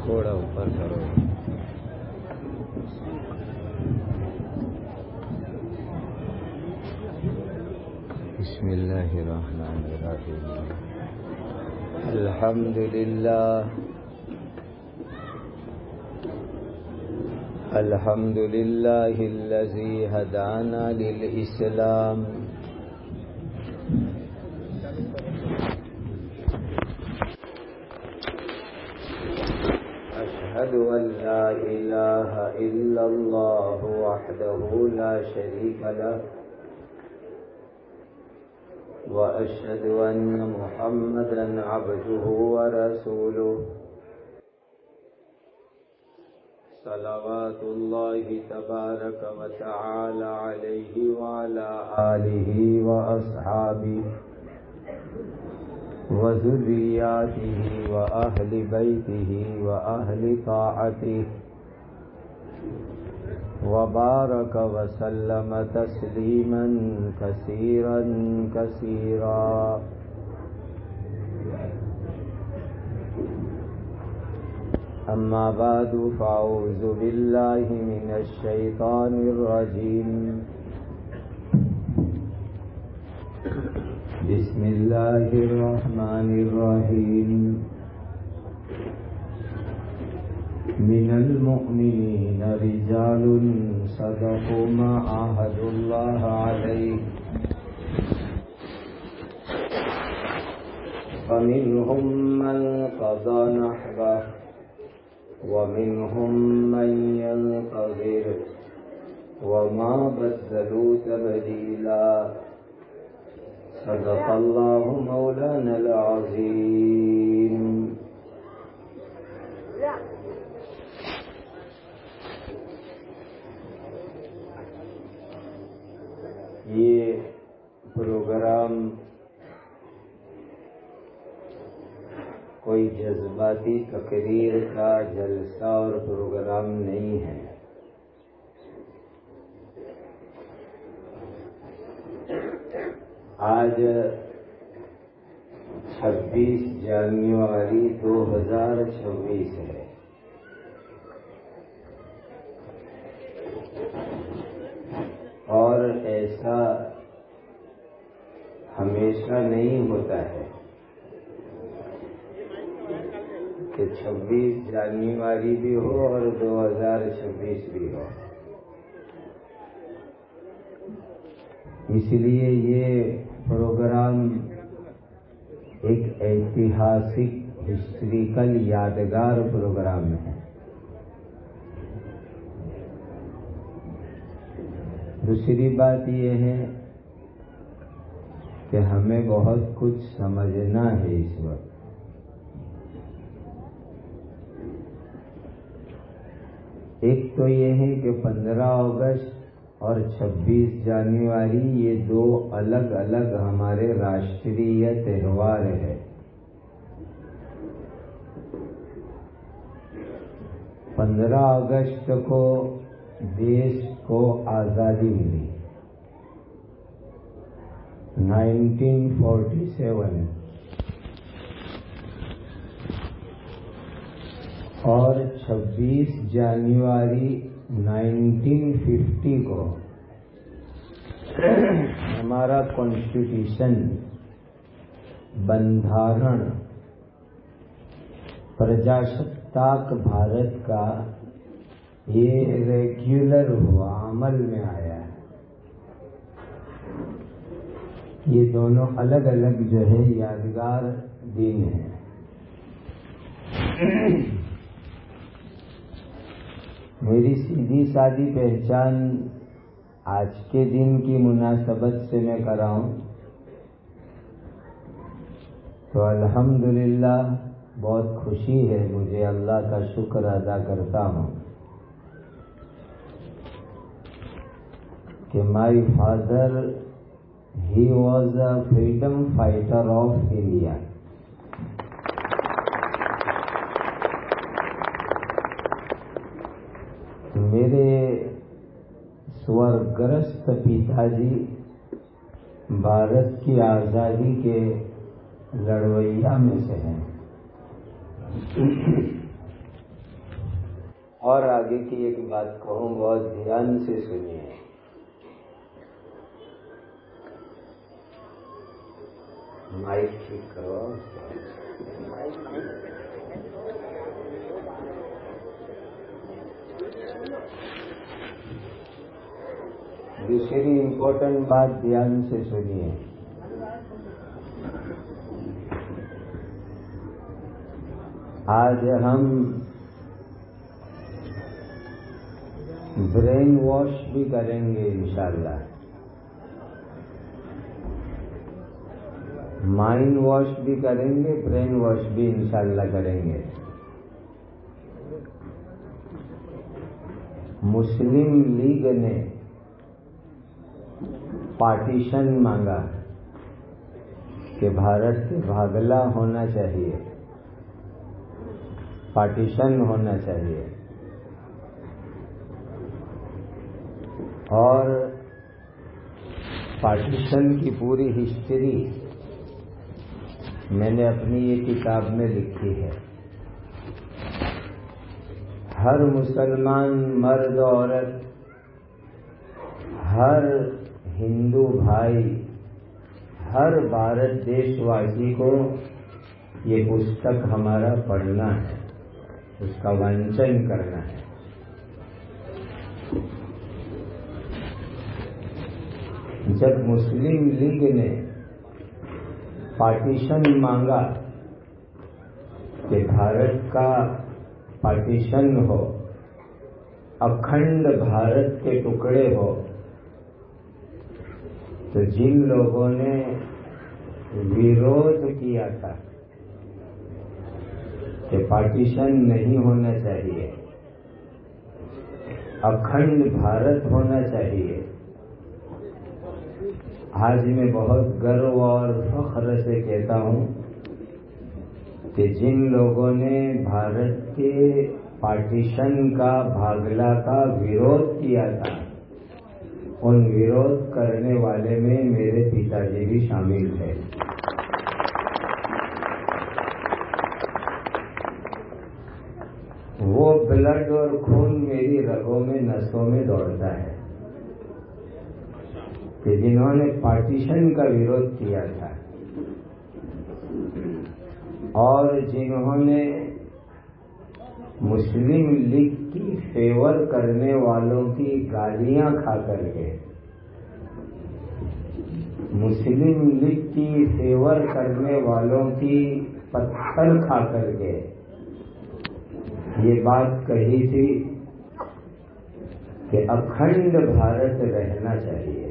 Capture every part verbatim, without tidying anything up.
تھوڑا اوپر کرو. بسم اللہ الرحمن الرحیم. الحمد للہ الحمد للہ الذی ہدانا للاسلام اشہد ان لا الہ الا اللہ وحدہ لا شریک لہ واشہد ان محمدا عبدہ ورسولہ صلوات اللہ تبارک و تعالی علیہ وعلی آلہ واصحابہ وذریاتہ واہل بیتہ واہل طاعتہ وبارک وسلم تسلیما کثیرا کثیرا. اما بعد فاعوذ باللہ من الشیطان الرجیم. بسم اللہ الرحمن الرحیم. من المؤمنین رجال صدقوا ما عاهدوا اللہ علیہ فمنهم من قضى نحبه ومنهم من ينتظر وما بدلوا تبديلا. صدق الله مولانا العظيم. یہ پروگرام کوئی جذباتی تقریر کا جلسہ اور پروگرام نہیں ہے. آج چھبیس جنوری دو ہزار چھبیس ہے. اور ایسا ہمیشہ نہیں ہوتا ہے کہ چھبیس جنوری بھی ہو اور دو ہزار چھبیس بھی ہو. اس لیے یہ پروگرام ایک ایتہاسک ہسٹریکل یادگار پروگرام ہے. دوسری بات یہ ہے کہ ہمیں بہت کچھ سمجھنا ہے اس وقت. ایک تو یہ ہے کہ پندرہ اگست اور چھبیس جنوری یہ دو الگ الگ ہمارے راشٹریہ تہوار ہیں. پندرہ اگست کو دیش کو آزادی ملی نائنٹین فورٹی سیون اور چھبیس جنوری نائنٹین ففٹی کو ہمارا کانسٹیٹیوشن بندھارن پرجاشتاک بھارت کا یہ ریگولر ہوا، عمل میں آیا ہے. یہ دونوں الگ الگ جو ہے یادگار دن ہیں. میری سیدھی سادی پہچان آج کے دن کی مناسبت سے میں کراؤں تو الحمدللہ بہت خوشی ہے مجھے، اللہ کا شکر ادا کرتا ہوں کہ my father he was a freedom fighter of India. میرے سورگرست پتا جی بھارت کی آزادی کے لڑویا میں سے ہیں. اور آگے کی ایک بات کہوں، بہت دھیان سے سنیے۔ مائک ٹھیک کرو۔ دوسری امپورٹنٹ بات دھیان سے سنیے۔ آج ہم برین واش بھی کریں گے انشاءاللہ، مائنڈ واش بھی کریں گے، برین واش بھی انشاءاللہ کریں گے۔ مسلم لیگ نے پارٹیشن مانگا کہ بھارت سے بھاگلا ہونا چاہیے، پارٹیشن ہونا چاہیے، اور پارٹیشن کی پوری ہسٹری میں نے اپنی یہ کتاب میں لکھی ہے۔ ہر مسلمان مرد عورت، ہر ہندو بھائی، ہر بھارت دیش واسی کو یہ پستک ہمارا پڑھنا ہے، اس کا وانچن کرنا ہے۔ جب مسلم لیگ نے پارٹیشن مانگا کہ بھارت کا پارٹیشن ہو، اکھنڈ بھارت کے ٹکڑے ہو، تو جن لوگوں نے ویرودھ کیا تھا کہ پارٹیشن نہیں ہونا چاہیے، اکھنڈ بھارت ہونا چاہیے، آج میں بہت گرو اور فخر سے کہتا ہوں کہ جن لوگوں نے بھارت کے پارٹیشن کا، بھاگلا کا ویرودھ کیا تھا، ان ویرودھ کرنے والے میں میرے پتا جی بھی شامل تھے۔ وہ بلڈ اور خون میری رگوں میں، نسوں میں دوڑتا ہے کہ جنہوں نے پارٹیشن کا ویرودھ کیا تھا اور جنہوں نے مسلم لیگ کی فیور کرنے والوں کی گالیاں کھا کر کے، مسلم لیگ کی فیور کرنے والوں کی پتھر کھا کر کے یہ بات کہی تھی کہ اکھنڈ بھارت رہنا چاہیے۔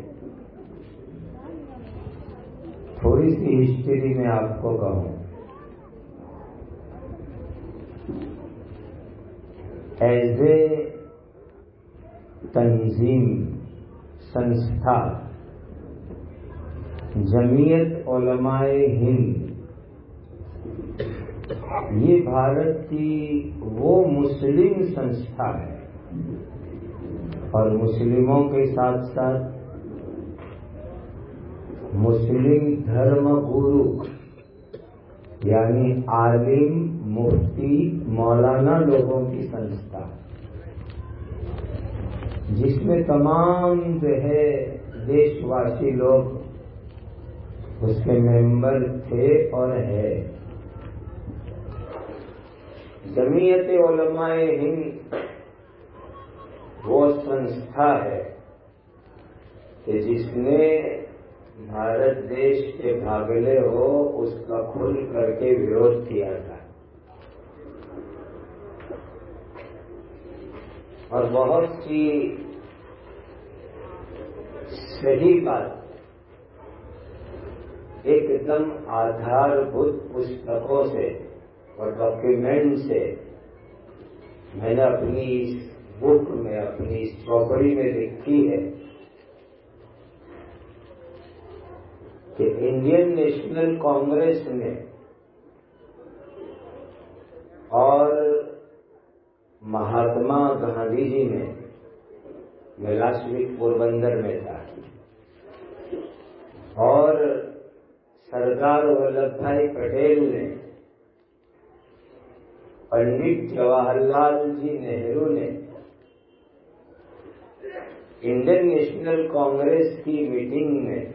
تھوڑی سی ہسٹری میں آپ کو کہوں، ایز اے تنظیم، سنستھا، جمعیت علماء ہند یہ بھارت کی وہ مسلم سنستھا ہے، اور مسلموں کے ساتھ ساتھ مسلم دھرم گرو یعنی عالم، مفتی، مولانا لوگوں کی سنستھا، جس میں تمام جو ہے دیش واسی لوگ اس کے ممبر تھے اور ہے۔ جمعیت علماء ہند وہ سنستھا ہے کہ جس نے بھارت دیش کے بھاگلے ہو اس کا کھل کر کے ویرودھ کیا تھا، اور بہت سی صحیح بات ایک دم آدھار بھوت پستکوں سے اور ڈاکیومنٹ سے میں نے اپنی اس بک میں، اپنی اس چوپڑی میں لکھی ہے کہ انڈین نیشنل کانگریس نے اور مہاتما گاندھی جی نے، میں لاسٹ ویک پوربندر میں تھا، اور سردار ولبھ بھائی پٹیل نے पंडित जवाहरलाल जी नेहरू ने इंडियन नेशनल कांग्रेस की मीटिंग में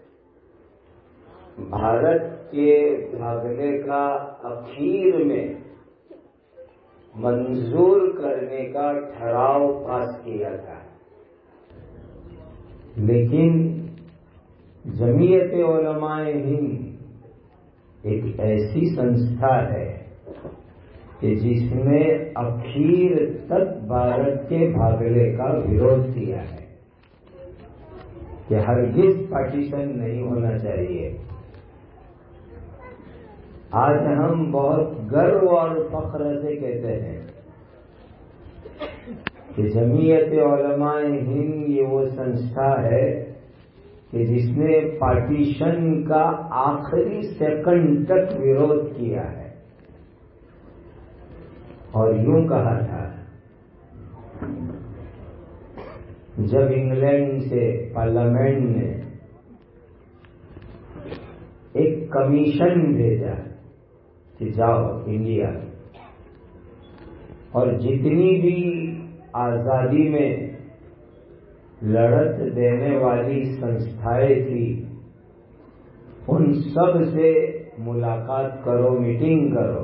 भारत के भागने का आखिर में मंजूर करने का ठराव पास किया था, लेकिन जमीयत उलमाए हिंद एक ऐसी संस्था है कि जिसने आखिर तक भारत के भागने का विरोध किया है कि हरगिज पार्टीशन नहीं होना चाहिए। आज हम बहुत गर्व और फख्र से कहते हैं कि जमीयत उलमाए हिंद ये वो संस्था है कि जिसने पार्टीशन का आखिरी सेकंड तक विरोध किया है और यूं कहा था, जब इंग्लैंड से पार्लियामेंट ने एक कमीशन भेजा कि जाओ इंडिया और जितनी भी आजादी में लड़त देने वाली संस्थाएं थी उन सब से मुलाकात करो, मीटिंग करो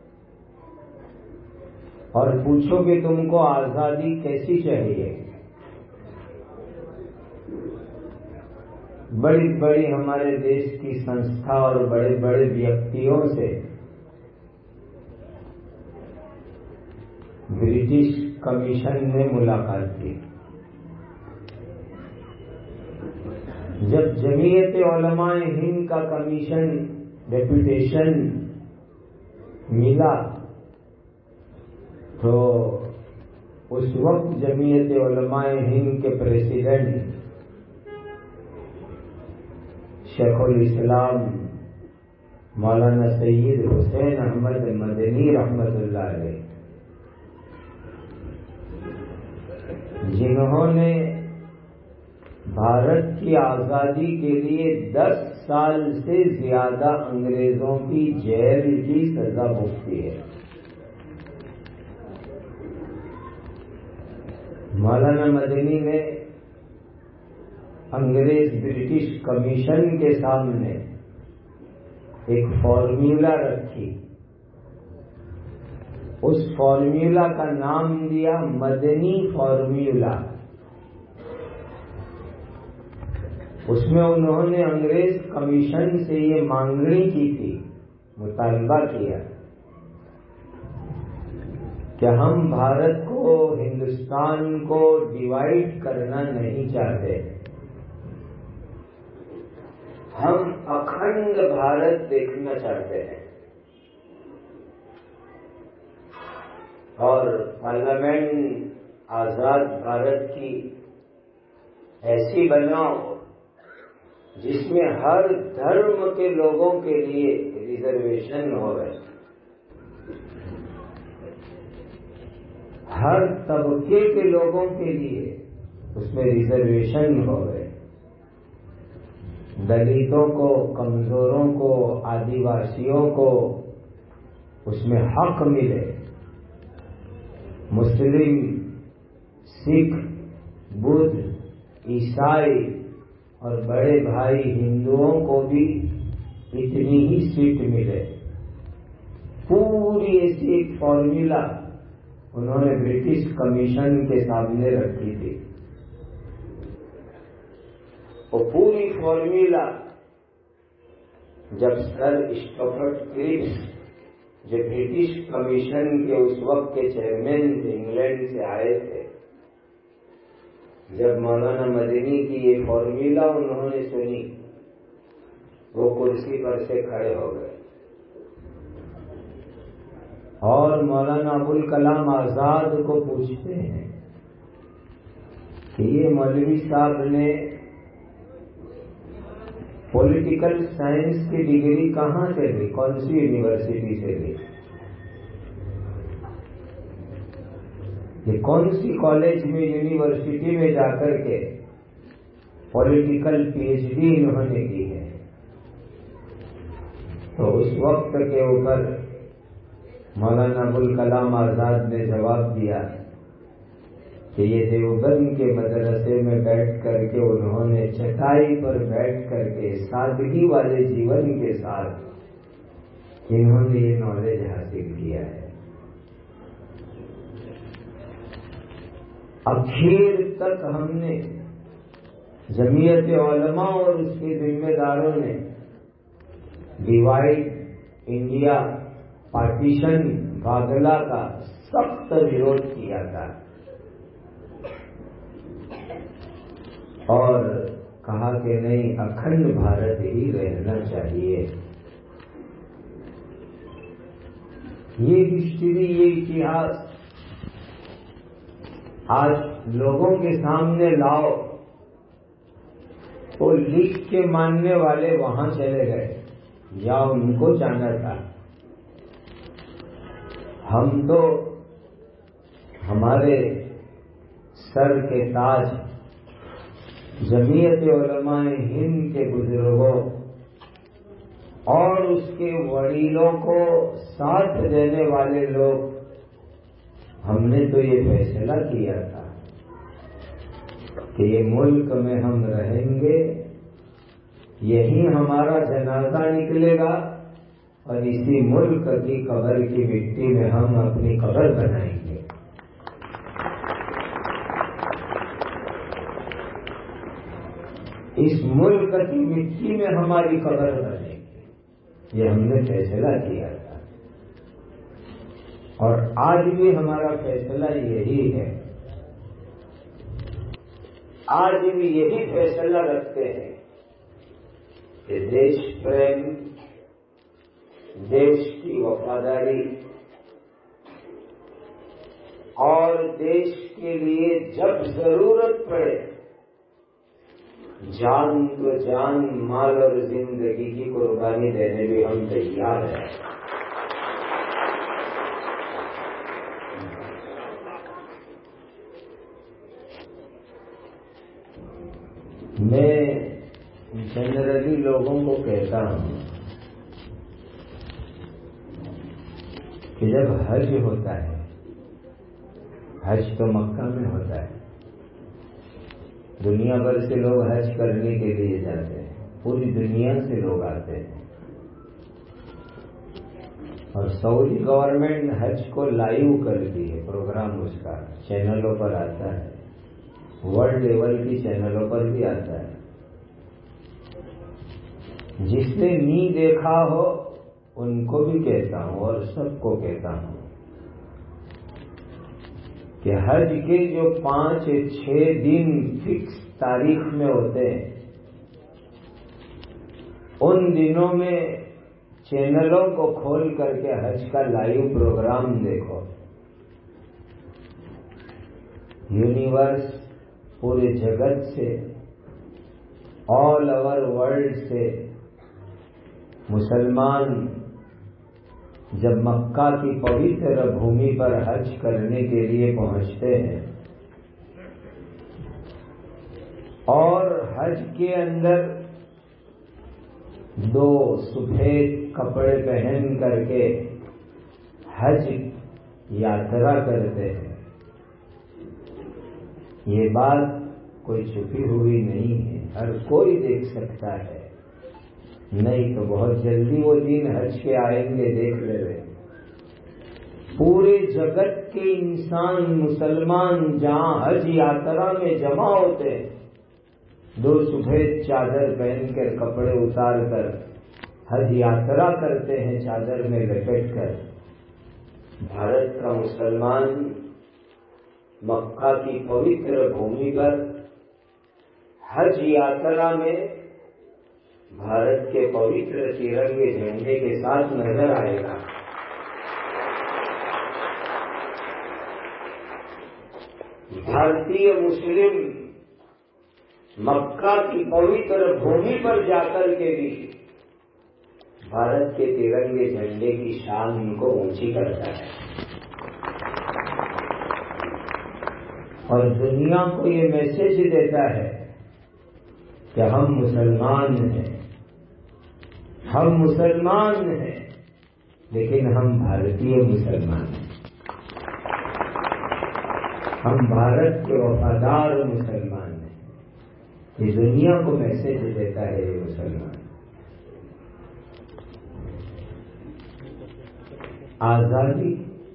और पूछो कि तुमको आजादी कैसी चाहिए। बड़ी बड़ी हमारे देश की संस्था और बड़े बड़े व्यक्तियों से ब्रिटिश कमीशन ने मुलाकात की। जब जमीयत उलमाए हिंद का कमीशन डेपुटेशन मिला तो उस वक्त जमीयत उलमाए हिंद के प्रेसिडेंट शेखुल इस्लाम मौलाना सैयद हुसैन अहमद मदनी रहमतुल्लाह अलैह, जिन्होंने भारत की आजादी के लिए दस साल से ज्यादा अंग्रेजों की जेल की सजा भुगती है, मौलाना मदनी ने अंग्रेज ब्रिटिश कमीशन के सामने एक फॉर्मूला रखी। उस फॉर्मूला का नाम दिया मदनी फॉर्मूला। उसमें उन्होंने अंग्रेज कमीशन से ये मांगनी की थी, मुतालबा किया कि हम भारत को, हिंदुस्तान को डिवाइड करना नहीं चाहते, हम अखंड भारत देखना चाहते हैं और पार्लियामेंट आजाद भारत की ऐसी बनाओ जिसमें हर धर्म के लोगों के लिए रिजर्वेशन हो रहे, हर तबके के लोगों के लिए उसमें रिजर्वेशन हो गए, दलितों को, कमजोरों को, आदिवासियों को उसमें हक मिले, मुस्लिम, सिख, बुद्ध, ईसाई और बड़े भाई हिंदुओं को भी इतनी ही सीट मिले। पूरी ऐसी एक फॉर्मूला उन्होंने ब्रिटिश कमीशन के सामने रखी थी। वो पूरी फॉर्मूला जब सर स्टफर्ड क्रिप्स, जो ब्रिटिश कमीशन के उस वक्त के चेयरमैन थे, इंग्लैंड से आए थे, जब मौलाना मदनी की ये फॉर्मूला उन्होंने सुनी, वो कुर्सी पर से खड़े हो गए और मौलाना अबुल कलाम आजाद को पूछते हैं कि ये मौलवी साहब ने पॉलिटिकल साइंस की डिग्री कहाँ से ली, कौन सी यूनिवर्सिटी से ली, ये कौन सी कॉलेज में, यूनिवर्सिटी में जाकर के पॉलिटिकल पीएचडी इन्होंने की है। तो उस वक्त के ऊपर مولانا ابوالکلام آزاد نے جواب دیا کہ یہ دیوبند کے مدرسے میں بیٹھ کر کے انہوں نے چٹائی پر بیٹھ کر کے سادگی والے جیون کے ساتھ انہوں نے یہ نالج حاصل کیا ہے. اخیر تک ہم نے جمعیت علماء اور اس کے ذمہ داروں نے ڈیوائڈ انڈیا پارٹیشن باغلا کا سخت وروਧ کیا تھا اور کہا کہ نہیں، اکھنڈ بھارت ہی رہنا چاہیے. یہ ہسٹری، یہ اتہاس آج لوگوں کے سامنے لاؤ. وہ لکھ کے ماننے والے وہاں چلے گئے یا ان کو جانا تھا. ہم تو ہمارے سر کے تاج جمعیت علماء ہند کے بزرگوں اور اس کے وڈیروں کو ساتھ دینے والے لوگ، ہم نے تو یہ فیصلہ کیا تھا کہ یہ ملک میں ہم رہیں گے، یہی ہمارا جنازہ نکلے گا اور اسی ملک کی قبر کی مٹی میں ہم اپنی قبر بنائیں گے. اس ملک کی مٹی میں ہماری قبر بنے گی، یہ ہم نے فیصلہ کیا تھا اور آج بھی ہمارا فیصلہ یہی ہے. آج بھی یہی فیصلہ رکھتے ہیں کہ دیش پریم، دیش کی وفاداری اور دیش کے لیے جب ضرورت پڑے جان تو جان، مال اور زندگی کی قربانی دینے بھی ہم تیار ہیں. میں جنرلی لوگوں کو کہتا ہوں کہ جب حج ہوتا ہے، حج تو مکہ میں ہوتا ہے، دنیا بھر سے لوگ حج کرنے کے لیے جاتے ہیں، پوری دنیا سے لوگ آتے ہیں اور سعودی گورنمنٹ حج کو لائیو کرتی ہے، پروگرام اس کا چینلوں پر آتا ہے، ورلڈ لیول کی چینلوں پر بھی آتا ہے. جس نے نہیں دیکھا ہو ان کو بھی کہتا ہوں اور سب کو کہتا ہوں کہ حج کے جو پانچ چھ دن فکس تاریخ میں ہوتے ہیں، ان دنوں میں چینلوں کو کھول کر کے حج کا لائیو پروگرام دیکھو. یونیورس، پورے جگت سے، آل اوور ورلڈ سے مسلمان جب مکہ کی پوتر بھومی پر حج کرنے کے لیے پہنچتے ہیں اور حج کے اندر دو سفید کپڑے پہن کر کے حج یاترا کرتے ہیں، یہ بات کوئی چھپی ہوئی نہیں ہے، ہر کوئی دیکھ سکتا ہے. نہیں تو بہت جلدی وہ دن حج کے آئیں گے، دیکھ لے رہے. پورے جگت کے انسان مسلمان جہاں حج یاترا میں جمع ہوتے ہیں، دو سفید چادر پہن کر، کپڑے اتار کر حج یاترا کرتے ہیں، چادر میں لپٹ کر. بھارت کا مسلمان مکہ کی پوتر بھومی پر حج یاترا میں بھارت کے پوتر ترنگے جھنڈے کے ساتھ نظر آئے گا. بھارتی مسلم مکہ کی پوتر بھومی پر جا کر کے بھی بھارت کے ترنگے جھنڈے کی شان ان کو اونچی کرتا ہے اور دنیا کو یہ میسج دیتا ہے کہ ہم مسلمان ہیں، ہم مسلمان ہیں. لیکن ہم بھارتی مسلمان ہیں، ہم بھارت کے وفادار مسلمان ہیں۔ یہ دنیا کو میسج دیتا ہے یہ مسلمان۔ آزادی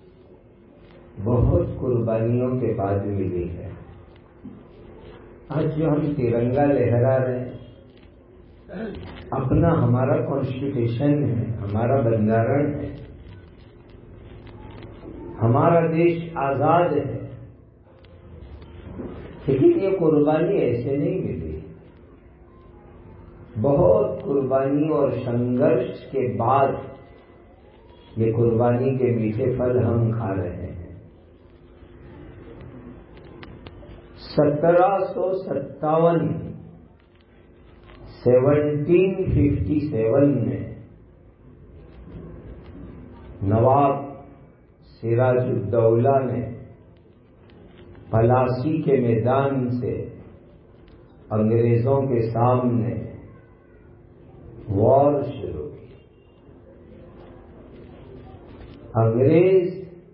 بہت قربانیوں کے بعد ملی ہے۔ آج جو ہم ترنگا لہرا رہے ہیں، اپنا ہمارا کانسٹیٹیوشن ہے، ہمارا بندرن ہے، ہمارا دیش آزاد ہے، لیکن یہ قربانی ایسے نہیں ملی۔ بہت قربانی اور سنگرش کے بعد یہ قربانی کے میٹھے پھل ہم کھا رہے ہیں۔ سترہ سو ستاون سیونٹین ففٹی سیون میں نواب سراج الدولہ نے پلاسی کے میدان سے انگریزوں کے سامنے وار شروع کی۔ انگریز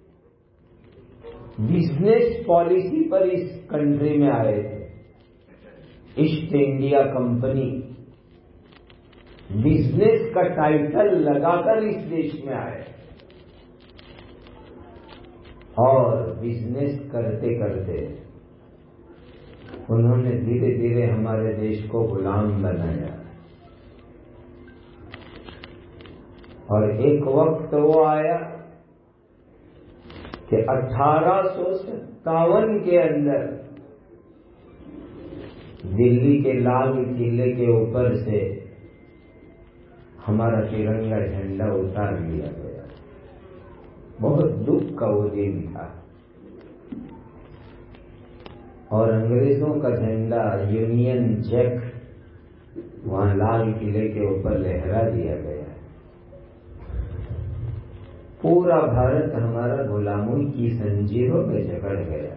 بزنس پالیسی پر اس کنٹری میں آئے تھے۔ ایسٹ انڈیا کمپنی بزنس کا ٹائٹل لگا کر اس دیش میں آئے اور بزنس کرتے کرتے انہوں نے دھیرے دھیرے ہمارے دیش کو غلام بنایا، اور ایک وقت وہ آیا کہ اٹھارہ سو ستاون کے اندر دلی کے لال قلعے کے اوپر سے ہمارا ترنگا جھنڈا اتار لیا گیا۔ بہت دکھ کا وہ دن تھا، اور انگریزوں کا جھنڈا یونین جیک وہاں لال قلعے کے اوپر لہرا دیا گیا۔ پورا بھارت ہمارا غلاموں کی زنجیروں میں جکڑ گیا۔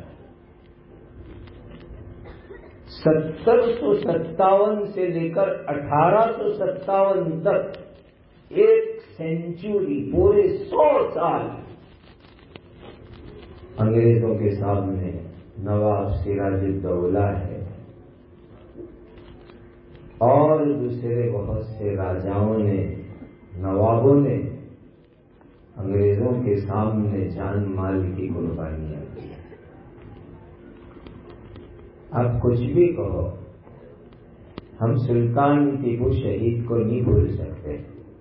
ستر سو ستاون سے لے کر اٹھارہ سو ستاون تک ایک سینچوری، پورے سو سال انگریزوں کے سامنے نواب سراج الدولہ ہے اور دوسرے بہت سے راجاؤں نے، نوابوں نے انگریزوں کے سامنے جان مال کی قربانیاں دی۔ آپ کچھ بھی کہو، ہم سلطان ٹیپو شہید کو نہیں بھول سکتے۔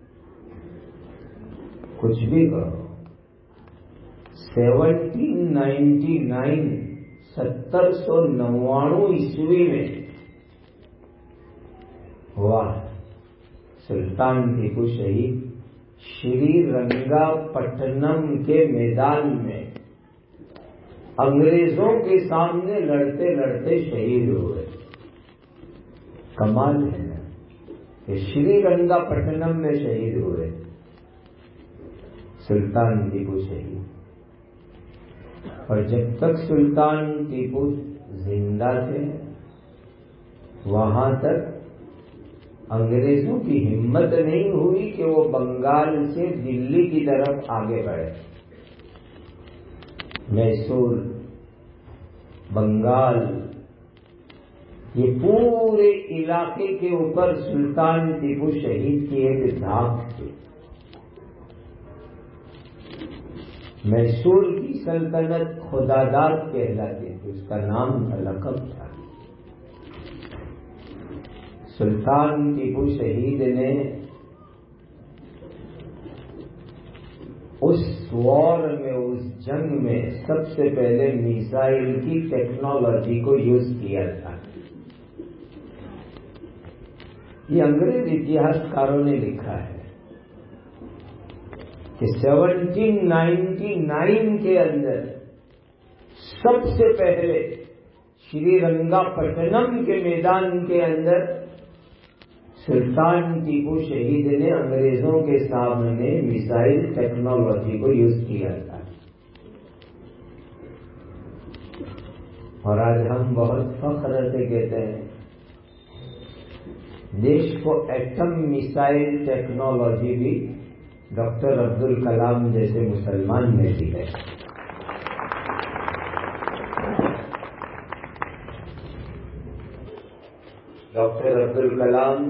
کچھ بھی کہو، سیونٹین نائنٹی نائن ستر سو نوانوے عیسوی میں ہوا سلطان ٹیپو شہید شری رنگا پٹنم کے میدان میں انگریزوں کے سامنے لڑتے لڑتے شہید ہوئے۔ کمال ہے نا کہ شری رنگا پٹنم میں شہید ہوئے سلطان ٹیپو شہید۔ اور جب تک سلطان ٹیپو زندہ تھے وہاں تک انگریزوں کی ہمت نہیں ہوئی کہ وہ بنگال سے دلی کی طرف آگے بڑھے۔ میسور، بنگال، یہ پورے علاقے کے اوپر سلطان ٹیپو شہید کی ایک دھاک تھی۔ میسور کی سلطنت خداداد کہلاتی تھی، اس کا نام تھا، لقب تھا۔ سلطان ٹیپو شہید نے اس وار میں، اس جنگ میں سب سے پہلے میزائل کی ٹیکنالوجی کو یوز کیا تھا۔ یہ انگریز اتہاسکاروں نے لکھا ہے کہ سیونٹین نائنٹی نائن کے اندر سب سے پہلے شری رنگا پٹنم کے میدان کے اندر سلطان ٹیپو شہید نے انگریزوں کے سامنے میزائل ٹیکنالوجی کو یوز کیا تھا۔ اور آج ہم بہت فخر سے کہتے ہیں دیش کو ایٹم میزائل ٹیکنالوجی بھی ڈاکٹر عبد الکلام جیسے مسلمان نے بھی ہے. Doctor Abdul Kalam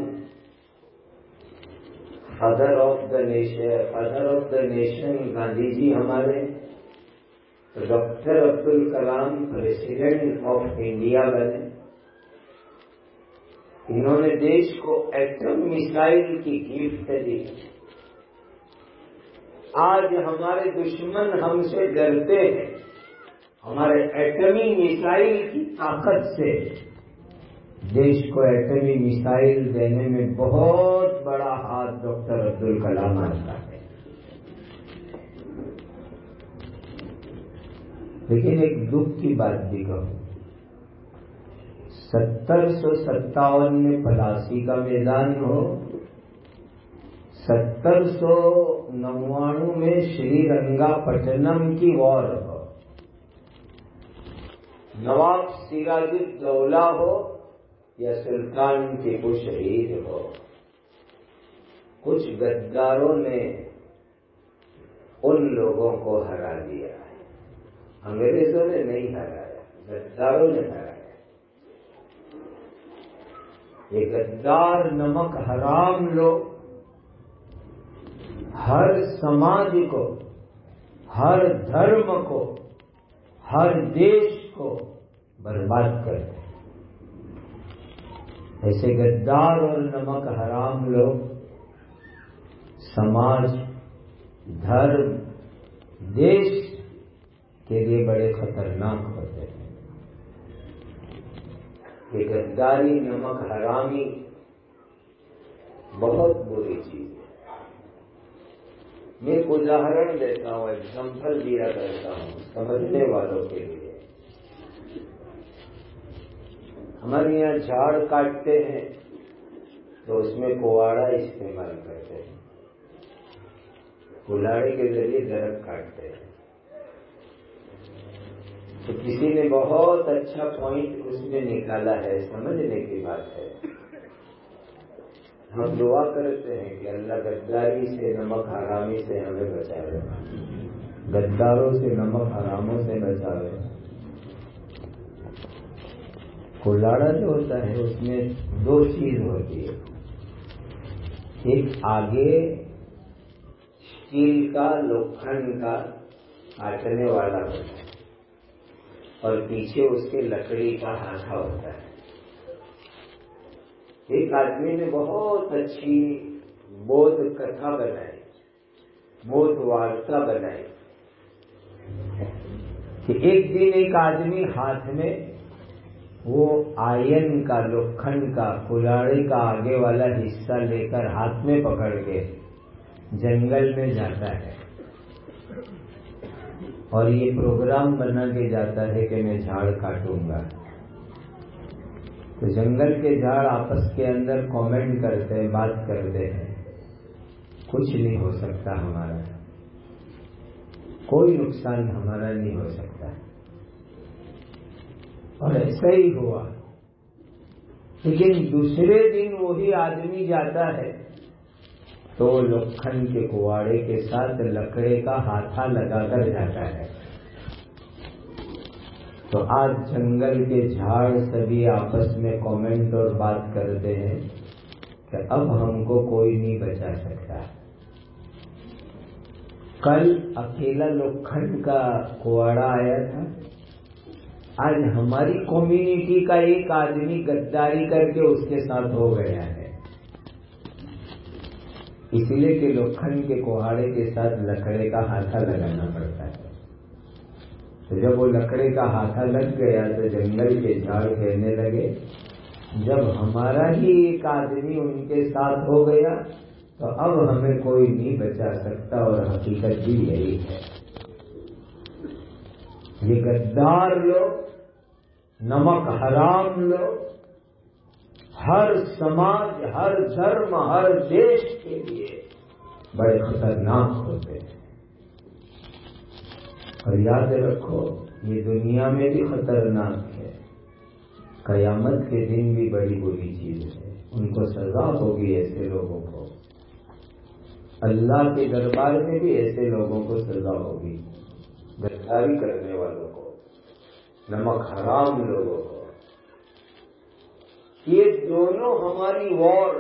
father of the nation father of the nation Gandhi ji ہمارے، تو doctor Abdul Kalam president of India بنے. انہوں نے دیش کو ایٹم میسائل کی گفٹ دی. آج ہمارے دشمن ہم سے ڈرتے ہیں، ہمارے ایٹمی میسائل کی طاقت سے دیش کو ایٹمی میسائل دینے میں بہت بڑا ہاتھ ڈاکٹر عبد الکلام آتا ہے. لیکن ایک دکھ کی بات بھی کہوں، ستر سو ستاون میں پلاسی کا میدان ہو، ستر سو نوانوے میں شری رنگا پٹنم کی وار ہو، نواب سراج الدولہ ہو یا سلطان ٹیپو شہید ہو، کچھ غداروں نے ان لوگوں کو ہرا دیا ہے. انگریزوں نے نہیں ہرایا، غداروں نے ہرایا. یہ غدار نمک حرام لوگ ہر سماج کو، ہر دھرم کو، ہر دیش کو برباد کرتے ہیں. ایسے غدار اور نمک حرام لوگ سماج، دھرم، دیش کے لیے بڑے خطرناک ہوتے ہیں. یہ غداری، نمک حرامی بہت بری چیز ہے. میں ایک اداہرن دیتا ہوں، ایگزامپل دیا کرتا ہوں سمجھنے والوں کے لیے. ہمارے یہاں جھاڑ کاٹتے ہیں تو اس میں کواڑا استعمال کرتے ہیں، کلاڑی کے ذریعے درخت کاٹتے ہیں. تو کسی نے بہت اچھا پوائنٹ اس میں نکالا ہے، سمجھنے کی بات ہے. ہم دعا کرتے ہیں کہ اللہ غداری سے، نمک حرامی سے ہمیں بچائے، غداروں سے، نمک حراموں سے بچائے. کلاڑا جو ہوتا ہے اس میں دو چیز ہوتی ہے، ایک آگے اسٹیل کا، لوکھنڈ کا کاٹنے والا ہوتا ہے اور پیچھے اس کے لکڑی کا ہاتھا ہوتا ہے. ایک آدمی نے بہت اچھی بودھ کتھا بنائی، بودھ وارتا بنائی کہ ایک دن ایک آدمی ہاتھ میں وہ آئرن کا، لوکھنڈ کا، کلاڑی کا آگے والا حصہ لے کر ہاتھ میں پکڑ کے جنگل میں جاتا ہے اور یہ پروگرام بنا کے جاتا ہے کہ میں جھاڑ کاٹوں گا. تو جنگل کے جھاڑ آپس کے اندر کامنٹ کرتے ہیں، بات کرتے ہیں، کچھ نہیں ہو سکتا ہمارا، کوئی نقصان ہمارا نہیں ہو سکتا. اور ایسا ہی ہوا. لیکن دوسرے دن وہی آدمی جاتا ہے تو لوکھنڈ کے کواڑے کے ساتھ لکڑے کا ہاتھا لگا کر جاتا ہے. تو آج جنگل کے جھاڑ سبھی آپس میں کامنٹ اور بات کرتے ہیں کہ اب ہم کو کوئی نہیں بچا سکتا. کل اکیلا لوکھنڈ کا کواڑا آیا تھا، آج ہماری کمیونٹی کا ایک آدمی غداری کر کے اس کے ساتھ ہو گیا ہے. اس لیے کہ لوکھنڈ کے کوہاڑے کے ساتھ لکڑے کا ہاتھا لگانا پڑتا ہے. تو جب وہ لکڑے کا ہاتھا لگ گیا تو جنگل کے جھاڑ کہنے لگے جب ہمارا ہی ایک آدمی ان کے ساتھ ہو گیا تو اب ہمیں کوئی نہیں بچا سکتا. اور حقیقت بھی یہی ہے. یہ غدار لوگ، نمک حرام لوگ ہر سماج، ہر دھرم، ہر دیش کے لیے بڑے خطرناک ہوتے ہیں. اور یاد رکھو یہ دنیا میں بھی خطرناک ہے، قیامت کے دن بھی بڑی بری چیز ہے. ان کو سزا ہوگی ایسے لوگوں کو. اللہ کے دربار میں بھی ایسے لوگوں کو سزا ہوگی، غداری کرنے والوں کو، نمک حرام لوگوں کو۔ یہ دونوں ہماری وار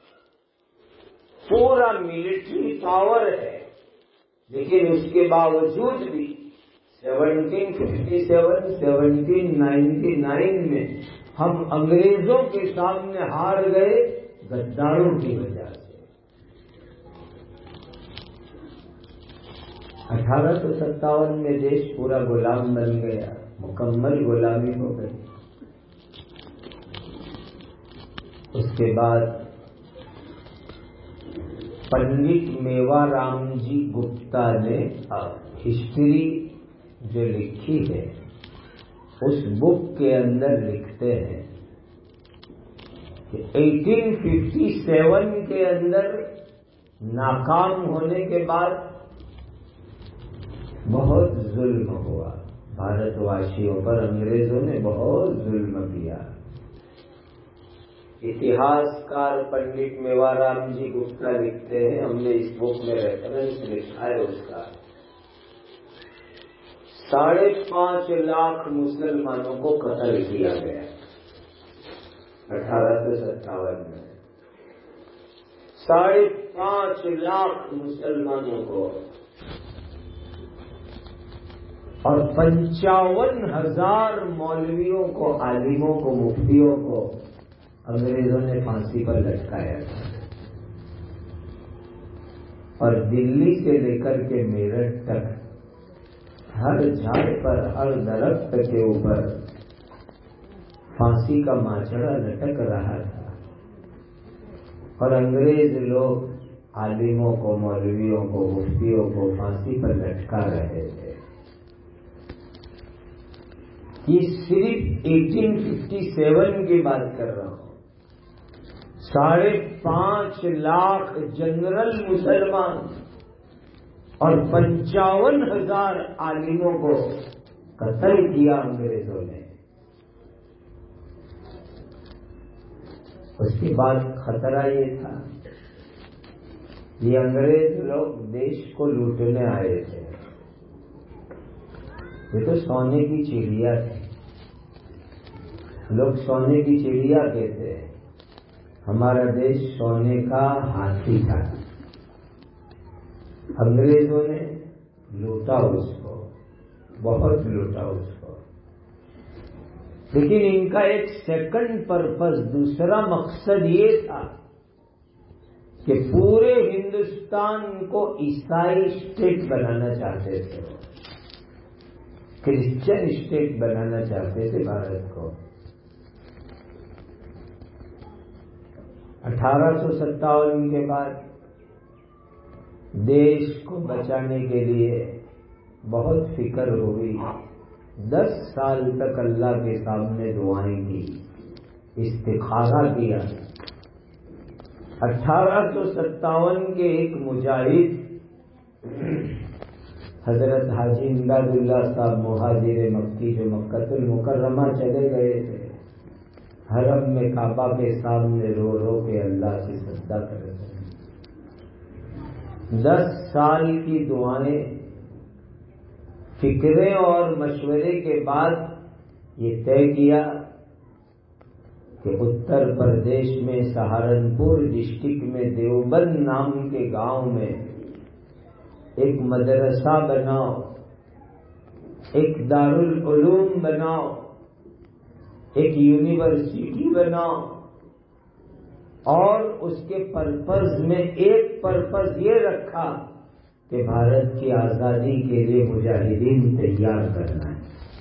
پورا ملٹری پاور ہے، لیکن اس کے باوجود بھی seventeen fifty seven seventeen ninety nine میں ہم انگریزوں کے سامنے ہار گئے غداروں کی وجہ سے۔ اٹھارہ سو ستاون میں دیش پورا غلام بن گیا، مکمل غلامی ہو گئی۔ اس کے بعد پنڈت میوا رام جی گپتا نے ہسٹری جو لکھی ہے اس بک کے اندر لکھتے ہیں کہ ایٹین ففٹی سیون کے اندر ناکام ہونے کے بعد بہت ظلم ہوا بھارت واسیوں پر، انگریزوں نے بہت ظلم کیا۔ اتہاس کار پنڈت میوا رام جی گپتا لکھتے ہیں، ہم نے اس بک میں ریفرنس لکھا ہے اس کا، ساڑھے پانچ لاکھ مسلمانوں کو قتل کیا گیا اٹھارہ سو ستاون میں، ساڑھے پانچ لاکھ مسلمانوں کو، اور پنچاون ہزار مولویوں کو، عالموں کو، مفتیوں کو انگریزوں نے پھانسی پر لٹکایا تھا۔ اور دلی سے لے کر کے میرٹھ تک ہر جھاڑ پر، ہر درخت کے اوپر پھانسی کا ماچڑا لٹک رہا تھا، اور انگریز لوگ عالموں کو، مولویوں کو، مفتیوں کو پھانسی پر لٹکا رہے تھے۔ یہ صرف ایٹین ففٹی سیون کی بات کر رہا ہوں، ساڑھے پانچ لاکھ جنرل مسلمان اور پنچاون ہزار عالموں کو قتل کیا انگریزوں نے۔ اس کے بعد خطرہ یہ تھا، یہ انگریز لوگ دیش کو لوٹنے آئے تھے، یہ تو سونے کی چڑیا تھی، لوگ سونے کی چڑیا کہتے ہیں، ہمارا دیش سونے کا ہاتھی تھا۔ انگریزوں نے لوٹا اس کو، بہت لوٹا اس کو، لیکن ان کا ایک سیکنڈ پرپز، دوسرا مقصد یہ تھا کہ پورے ہندوستان کو عیسائی اسٹیٹ بنانا چاہتے تھے، کرسچن اسٹیٹ بنانا چاہتے تھے بھارت کو۔ اٹھارہ سو ستاون کے بعد دیش کو بچانے کے لیے بہت فکر ہوئی، دس سال تک اللہ کے سامنے دعائیں کی، استخارہ کیا۔ اٹھارہ سو ستاون کے ایک مجاہد حضرت حاجی امداد اللہ صاحب مہاجر مکی جو مکۃ المکرمہ چلے گئے تھے، حرم میں کعبہ کے سامنے رو رو کے اللہ سے سجدہ کر رہے ہیں۔ دس سال کی دعائیں، فکریں اور مشورے کے بعد یہ طے کیا کہ اتر پردیش میں سہارنپور ڈسٹرکٹ میں دیوبند نام کے گاؤں میں ایک مدرسہ بناؤ، ایک دارالعلوم بناؤ، ایک یونیورسٹی بناؤ، اور اس کے پرپز میں ایک پرپز یہ رکھا کہ بھارت کی آزادی کے لیے مجاہدین تیار کرنا ہے۔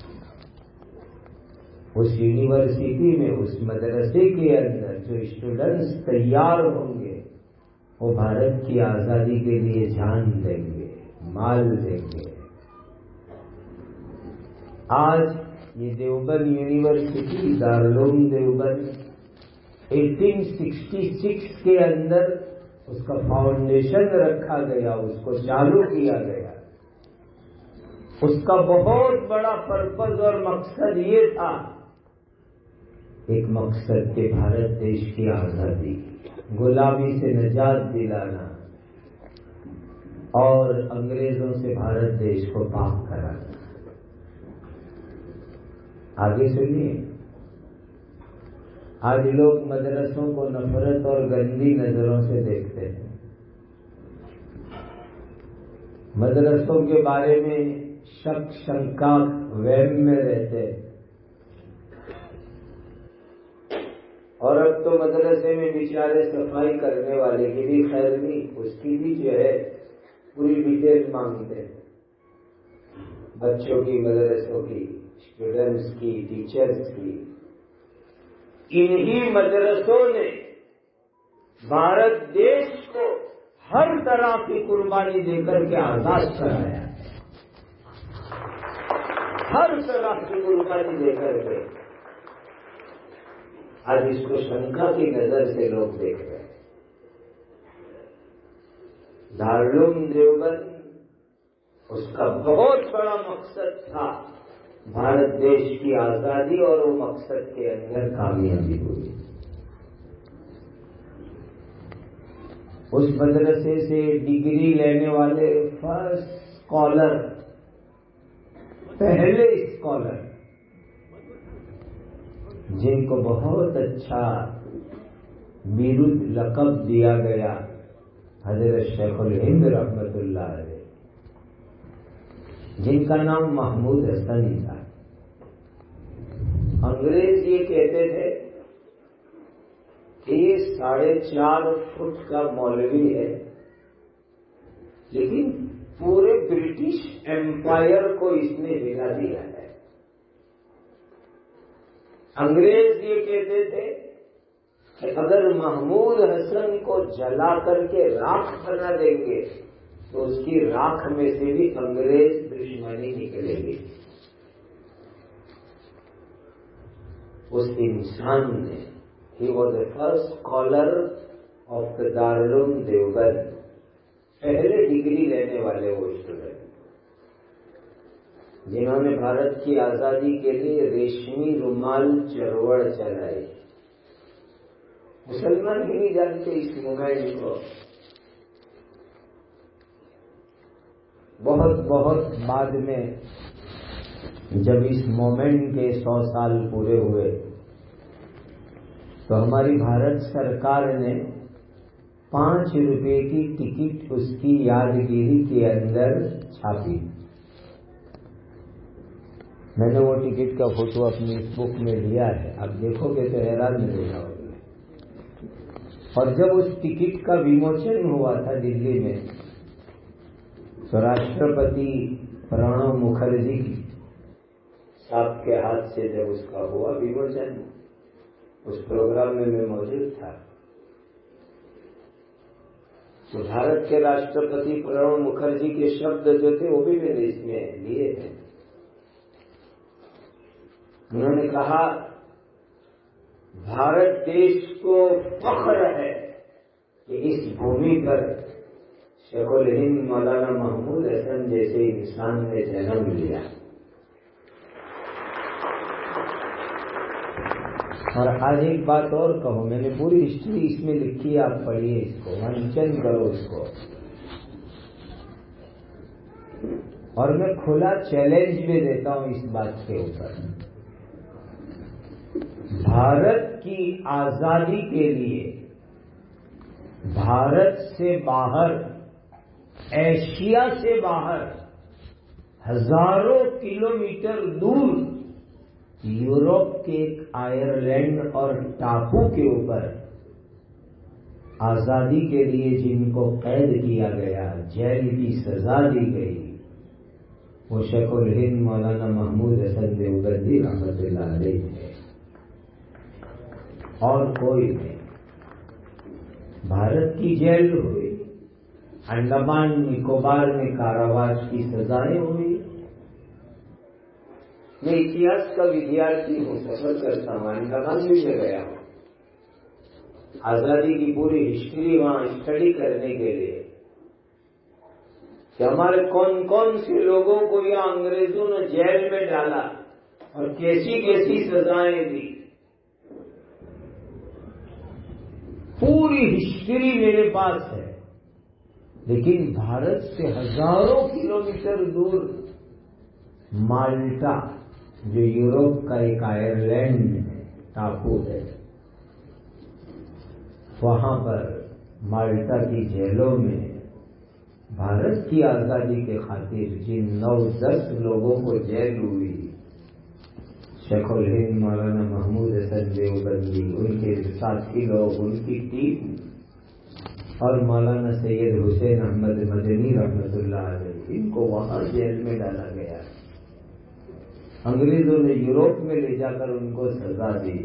اس یونیورسٹی میں، اس مدرسے کے اندر جو اسٹوڈنٹس تیار ہوں گے وہ بھارت کی آزادی کے لیے جان دیں گے، مال دیں گے۔ آج یہ Deoband university, Darul Uloom Deoband, eighteen sixty six کے اندر اس کا فاؤنڈیشن رکھا گیا، اس کو چالو کیا گیا۔ اس کا بہت بڑا پرپز اور مقصد یہ تھا، ایک مقصد کہ بھارت دیش کی آزادی، غلامی سے نجات دلانا، اور انگریزوں سے بھارت دیش کو پاک کرا. آگے سنیے. آج لوگ مدرسوں کو نفرت اور گندی نظروں سے دیکھتے ہیں. مدرسوں کے بارے میں شک شنکا وہم میں رہتے ہیں. اور اب تو مدرسے میں بیچارے صفائی کرنے والے کی بھی خیر نہیں, اس کی بھی جو ہے پوری ڈیٹیل مانگتے ہیں. بچوں کی, مدرسوں کی, اسٹوڈنٹس کی, ٹیچرز کی. انہی مدرسوں نے بھارت دیش کو ہر طرح کی قربانی دے کر کے آزاد کرایا. ہر طرح کی قربانی دے کر کے آج اس کو شنکا کی نظر سے لوگ دیکھ رہے ہیں. دارالعلوم دیوبند اس کا بہت بڑا مقصد تھا بھارت دیش کی آزادی, اور وہ مقصد کے اندر کامیابی ہوئی. اس مدرسے سے ڈگری لینے والے فرسٹ اسکالر, پہلے اسکالر جن کو بہت اچھا بیرود لقب دیا گیا, حضرت شیخ الہند رحمت اللہ علیہ, جن کا نام محمود حسن تھا. انگریز یہ کہتے تھے کہ یہ ساڑھے چار فٹ کا مولوی ہے, لیکن پورے برٹش ایمپائر کو اس نے ہلا دیا ہے. انگریز یہ کہتے تھے کہ اگر محمود حسن کو جلا کر کے راکھ بنا دیں گے تو اس کی راکھ میں سے بھی انگریز دشمنی نکلے گی. اس انسان نے, he was the first scholar of the Darul Uloom Deoband, پہلے ڈگری لینے والے وہ اسٹوڈنٹ جنہوں نے بھارت کی آزادی کے لیے ریشمی رومال چروڑ چلائی. مسلمان بھی نہیں جانتے اس موومنٹ کو. بہت بہت بعد میں جب اس موومنٹ کے سو سال پورے ہوئے تو ہماری بھارت سرکار نے پانچ روپے کی ٹکٹ اس کی یادگیری کے اندر چھاپی. میں نے وہ ٹکٹ کا فوٹو اپنی اس بک میں لیا ہے, آپ دیکھو گے تو حیران نہیں ہوگا. اور جب اس ٹکٹ کا وموچن ہوا تھا دلی میں تو راشٹرپتی پرانب مکھرجی صاحب کے ہاتھ سے جب اس کا ہوا وموچن, اس پروگرام میں میں موجود تھا. تو بھارت کے راشٹرپتی پرانب مکھرجی کے شبد جو تھے وہ بھی میں نے اس میں لیے تھے. انہوں نے کہا بھارت دیش کو فخر ہے کہ اس بھومی پر شیخ الہند مولانا محمود حسن جیسے انسان نے جنم لیا. اور آج ایک بات اور کہوں, میں نے پوری ہسٹری اس میں لکھی ہے, آپ پڑھیے اس کو, منچن کرو اس کو. اور میں کھلا چیلنج بھی دیتا ہوں اس بات کے اوپر. بھارت کی آزادی کے لیے بھارت سے باہر, ایشیا سے باہر, ہزاروں کلومیٹر دور یورپ کے ایک آئرلینڈ اور ٹاپو کے اوپر آزادی کے لیے جن کو قید کیا گیا, جیل کی سزا دی گئی, وہ شیخ الہند مولانا محمود حسن دیوبندی رحمت اللہ علیہ تھے, اور کوئی نہیں. بھارت کی جیل ہوئی, انڈمان نکوبار میں کاراواس کی سزائیں ہوئی. میں اتہاس کا ودیارتھی ہوں, سفر کرتا ہوں, انڈمان بھی میں گیا ہوں آزادی کی پوری ہسٹری وہاں اسٹڈی کرنے کے لیے کہ ہمارے کون کون سے لوگوں کو یا انگریزوں نے جیل میں ڈالا اور کیسی کیسی سزائیں دی. پوری ہسٹری میرے پاس ہے. لیکن بھارت سے ہزاروں کلومیٹر دور مالٹا جو یورپ کا ایک آئرلینڈ ہے، ٹاپو ہے، وہاں پر مالٹا کی جیلوں میں بھارت کی آزادی کے خاطر جن نو دس لوگوں کو جیل ہوئی، شیخ الہند مولانا محمود حسن دیوبندی، ان کے ساتھی لوگ، ان کی ٹیم، اور مولانا سید حسین احمد مدنی رحمت اللہ علیہ، ان کو وہاں جیل میں ڈالا گیا۔ انگریزوں نے یورپ میں لے جا کر ان کو سزا دی۔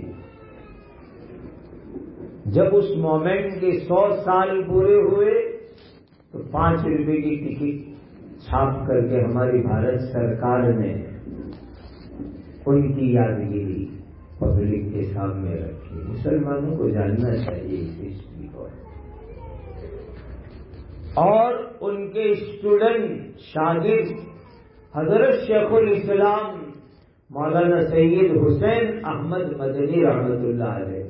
جب اس مومنٹ کے سو سال پورے ہوئے تو پانچ روپے کی ٹکٹ چھاپ کر کے ہماری بھارت سرکار نے ان کی یادگیری پبلک کے سامنے رکھی۔ مسلمانوں کو جاننا چاہیے اس ہسٹری کو۔ اور ان کے اسٹوڈنٹ شاگرد حضرت شیخ الاسلام مولانا سید حسین احمد مدنی رحمت اللہ علیہ،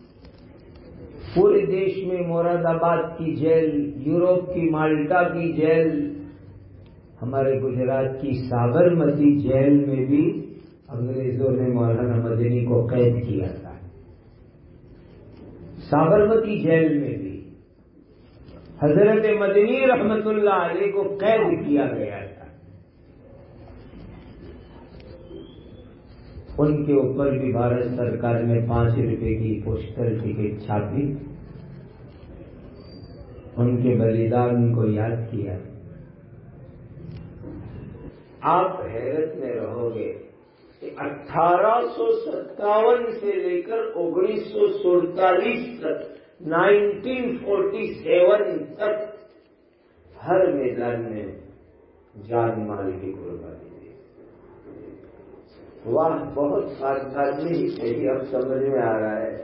پورے دیش میں مراد آباد کی جیل، یورپ کی مالٹا کی جیل، ہمارے گجرات کی سابرمتی جیل میں بھی انگریزوں نے مولانا مدنی کو قید کیا تھا۔ سابرمتی جیل میں بھی حضرت مدنی رحمت اللہ علیہ کو قید کیا گیا تھا۔ ان کے اوپر بھی بھارت سرکار نے پانچ روپے کی پوسٹل ٹکٹ چھاپی، ان کے بلیدان کو یاد کیا۔ آپ حیرت میں رہو گے کہ اٹھارہ سو ستاون سے لے کر انیس سو سینتالیس تک، نائنٹین فورٹی سیون تک ہر میدان میں جان مال کی قربانی دی۔ واہ، بہت سادگی ہی صحیح، اب سمجھ میں آ رہا ہے۔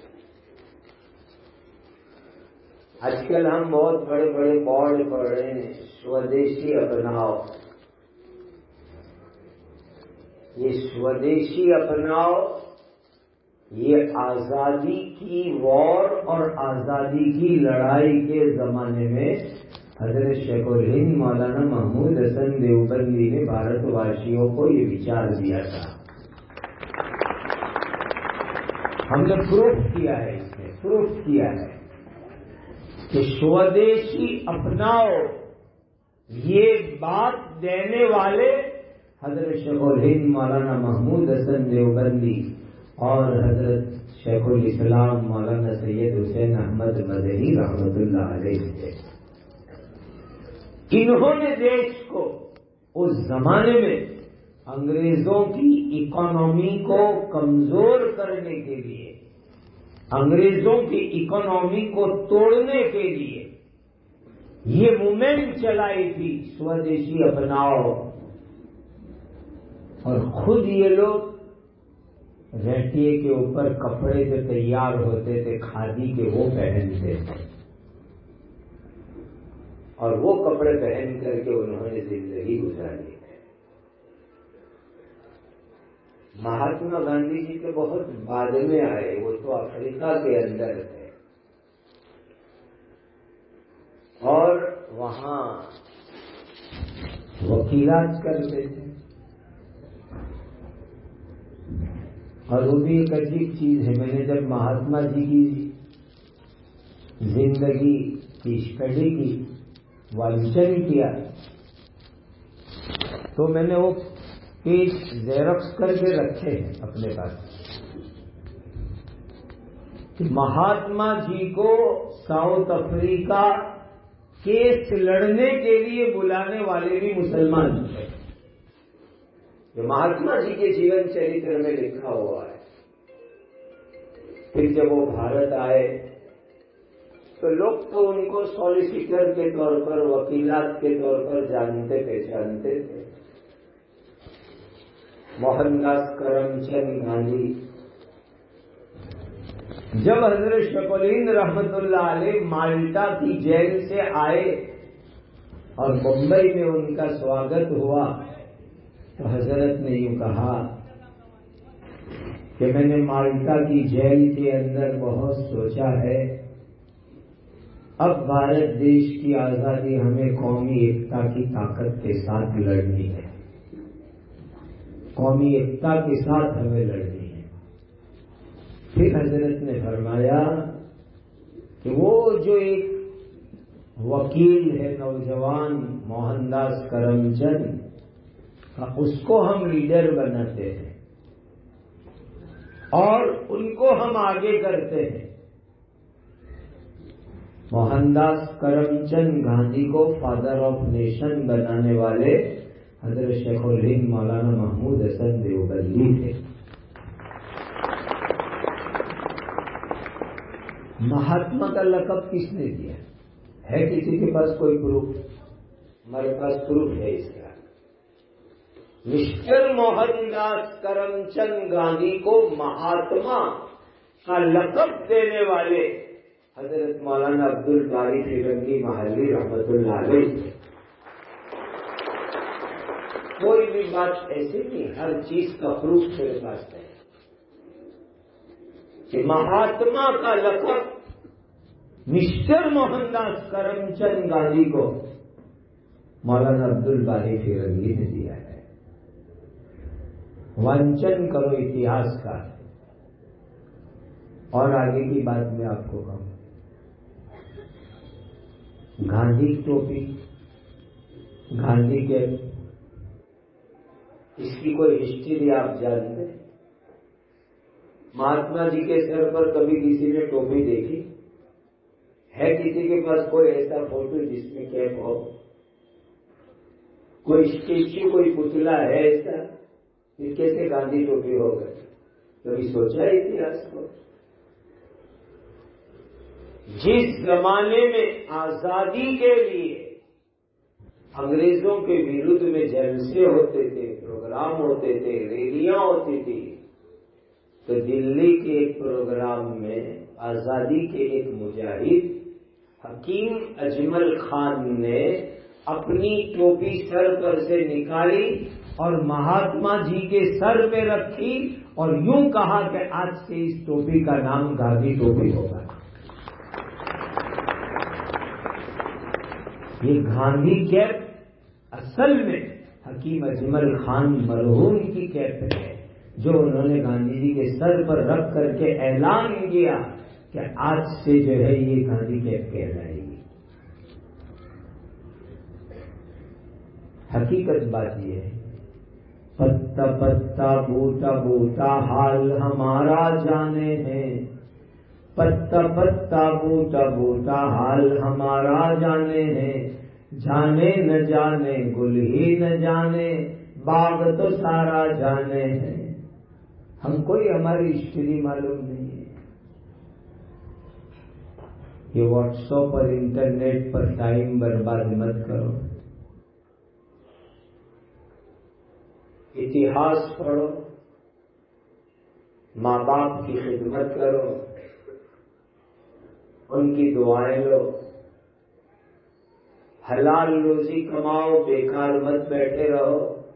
آج کل ہم بہت بڑے بڑے بورڈ پڑھ رہے ہیں، سودیشی اپناؤ۔ یہ سودیشی اپناؤ، یہ آزادی کی وار اور آزادی کی لڑائی کے زمانے میں حضرت شیخ الہند مولانا محمود حسن دیوبندی نے بھارت واسیوں کو یہ وچار دیا تھا۔ ہم نے پروف کیا ہے، اس میں پروف کیا ہے کہ سودیشی اپناؤ، یہ بات دینے والے حضرت شیخ الہند مولانا محمود حسن دیوبندی اور حضرت شیخ الاسلام مولانا سید حسین احمد مدنی رحمت اللہ علیہ تھے۔ انہوں نے دیش کو اس زمانے میں انگریزوں کی اکانومی کو کمزور کرنے کے لیے، انگریزوں کی اکانومی کو توڑنے کے لیے یہ موومنٹ چلائی تھی، سودیشی اپناؤ۔ اور خود یہ لوگ ریٹیے کے اوپر کپڑے جو تیار ہوتے تھے کھادی کے، وہ پہنتے تھے، اور وہ کپڑے پہن کر کے انہوں نے زندگی گزاری ہے۔ مہاتما گاندھی جی کے بہت بعد میں آئے، وہ تو افریقہ کے اندر تھے، اور وہاں وکیلات کرتے تھے۔ اور وہ بھی ایک عجیب چیز ہے، میں نے جب مہاتما جی کی زندگی کی اسٹڈی کی، واچن کیا، تو میں نے وہ پیج زیرکس کر کے رکھے ہیں اپنے پاس کہ مہاتما جی کو ساؤتھ افریقہ کیس لڑنے کے لیے بلانے والے بھی مسلمان تھے، جو مہاتما جی کے جیون چرتر میں لکھا ہوا ہے۔ پھر جب وہ بھارت آئے تو لوگ تو ان کو سالیسیٹر کے طور پر، وکیلات کے طور پر جانتے پہچانتے تھے۔ موہن داس کرم چند گاندھی جب حضرت شیخ الہند رحمت اللہ علیہ مالٹا کی جیل سے آئے اور بمبئی میں ان کا سواگت ہوا، تو حضرت نے یوں کہا کہ میں نے مالٹا کی جیل کے اندر بہت سوچا ہے اب بھارت دیش کی آزادی ہمیں قومی ایکتا کی طاقت کے ساتھ لڑنی ہے، قومی ایکتا کے ساتھ ہمیں لڑنی ہے۔ پھر حضرت نے فرمایا کہ وہ جو ایک وکیل ہے نوجوان موہن داس کرم چند، اس کو ہم لیڈر بناتے ہیں اور ان کو ہم آگے کرتے ہیں۔ موہن داس کرم چند گاندھی کو فادر آف نیشن بنانے والے حضرت شیخ الہند مولانا محمود حسن دیوبندی تھے۔ مہاتما کا لقب کس نے دیا ہے؟ کسی کے پاس کوئی پروف؟ ہمارے پاس پروف ہے اس کا۔ مسٹر موہن داس کرم چند گاندھی کو مہاتما کا لقب دینے والے حضرت مولانا عبد الباری فرنگی محلی رحمت اللہ علیہ۔ کوئی بھی بات ایسی نہیں، ہر چیز کا پروف میرے پاس ہے کہ مہاتما کا لقب مسٹر موہن داس کرم چند گاندھی کو مولانا عبد الباری فرنگی نے دیا ہے۔ وانچن کرو اتہاس کا۔ اور آگے کی بات میں آپ کو کہوں، گاندھی ٹوپی، گاندھی کے اس کی کوئی ہسٹری آپ جانتے ہیں؟ مہاتما جی کے سر پر کبھی کسی نے ٹوپی دیکھی ہے؟ کسی کے پاس کوئی ایسا فوٹو جس میں کیپ ہو؟ کوئی اسٹیچو، کوئی پتلا ہے ایسا؟ پھر کیسے گاندھی ٹوپی ہو گئے؟ کبھی سوچا ہے اتہاس کو؟ جس زمانے میں آزادی کے لیے انگریزوں کے ورودھ میں جلسے ہوتے تھے، پروگرام ہوتے تھے، ریلیاں ہوتی تھی، تو دلی کے ایک پروگرام میں آزادی کے ایک مجاہد حکیم اجمل خان نے اپنی ٹوپی سر پر سے نکالی اور مہاتما جی کے سر پہ رکھی اور یوں کہا کہ آج سے اس ٹوپی کا نام گاندھی ٹوپی ہوگا۔ یہ گاندھی کیپ اصل میں حکیم اجمل خان مرحوم کی کیپ ہے، جو انہوں نے گاندھی جی کے سر پر رکھ کر کے اعلان کیا کہ آج سے جو ہے یہ گاندھی کیپ کہلائے گی۔ حقیقت بات یہ ہے، پتا پتا بوٹا بوٹا حال ہمارا جانے ہیں، پتا پتا بوٹا بوٹا حال ہمارا جانے ہیں، جانے نہ جانے گل ہی نہ جانے باغ تو سارا جانے ہیں۔ ہم کوئی ہماری ہسٹری معلوم نہیں ہے۔ یہ واٹس ایپ اور انٹرنیٹ پر ٹائم برباد مت کرو، اتہاس پڑھو، ماں باپ کی خدمت کرو، ان کی دعائیں لو، حلال روزی کماؤ، بیکار مت بیٹھے رہو،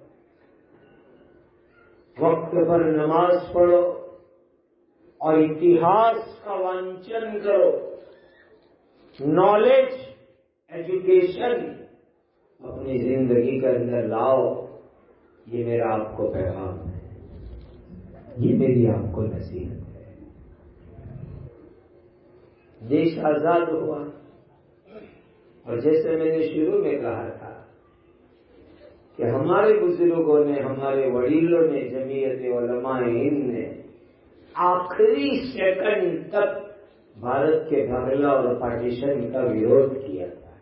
وقت پر نماز پڑھو اور اتہاس کا وانچن کرو۔ نالج، ایجوکیشن اپنی زندگی کے اندر لاؤ۔ یہ میرا آپ کو پیغام ہے، یہ میری آپ کو نصیحت ہے۔ دیش آزاد ہوا اور جیسے میں نے شروع میں کہا تھا کہ ہمارے بزرگوں نے، ہمارے وڈیلوں نے، جمعیت علماء ہند نے آخری سیکنڈ تک بھارت کے بھاگلا اور پارٹیشن کا وروଧ کیا تھا،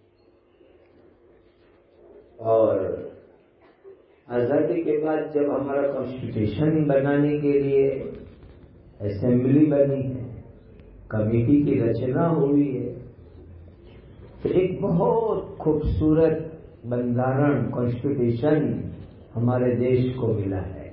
اور آزادی کے بعد جب ہمارا کانسٹیٹیوشن بنانے کے لیے اسمبلی بنی ہے، کمیٹی کی رچنا ہوئی ہے، تو ایک بہت خوبصورت بندارن کانسٹیٹیوشن ہمارے دیش کو ملا ہے۔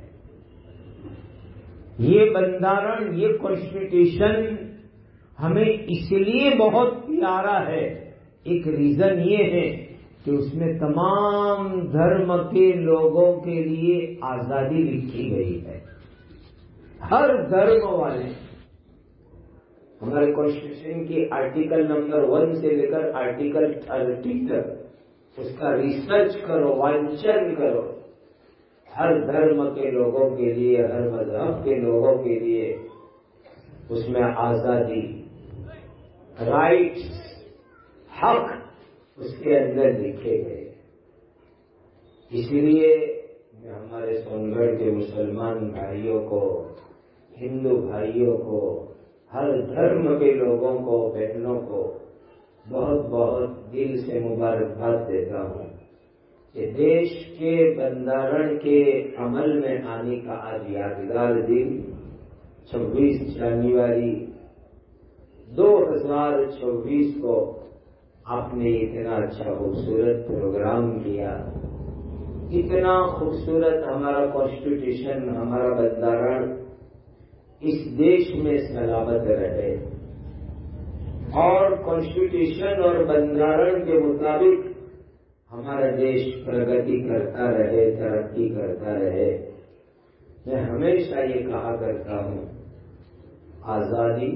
یہ بندارن، یہ کانسٹیٹیوشن ہمیں اس لیے بہت پیارا ہے، ایک ریزن یہ ہے کہ اس میں تمام دھرم کے لوگوں کے لیے آزادی لکھی گئی ہے۔ ہر دھرم والے ہمارے کانسٹیٹیوشن کی آرٹیکل نمبر ون سے لے کر آرٹیکل تھرٹی تک اس کا ریسرچ کرو، وانچن کرو. ہر دھرم کے لوگوں کے لیے، ہر مذہب کے لوگوں کے لیے اس میں آزادی، رائٹس، حق اس کے اندر لکھے گئے. اسی لیے میں ہمارے سون گڑھ کے مسلمان بھائیوں کو، ہندو بھائیوں کو، ہر دھرم کے لوگوں کو، بہنوں کو بہت بہت دل سے مبارکباد دیتا ہوں کہ دیش کے بندرن کے عمل میں آنے کا آج یادگار دن چھبیس جنوری دو ہزار چوبیس کو آپ نے اتنا اچھا خوبصورت پروگرام کیا. اتنا خوبصورت ہمارا کانسٹیٹیوشن، ہمارا بندرن اس دیش میں سلامت رہے اور کانسٹیٹیوشن اور بندرن کے مطابق ہمارا دیش پرگتی کرتا رہے، ترقی کرتا رہے. میں ہمیشہ یہ کہا کرتا ہوں، آزادی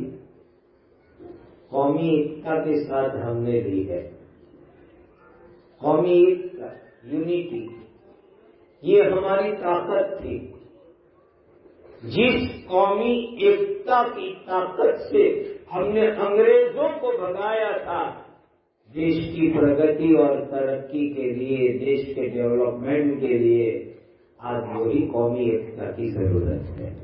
قومی ایکتا کے ساتھ ہم نے لی ہے. قومی ایکتا، یونٹی، یہ ہماری طاقت تھی. جس قومی ایکتا کی طاقت سے ہم نے انگریزوں کو بھگایا تھا، دیش کی پرگتی اور ترقی کے لیے، دیش کے ڈیولپمنٹ کے لیے آج وہی قومی ایکتا کی ضرورت ہے.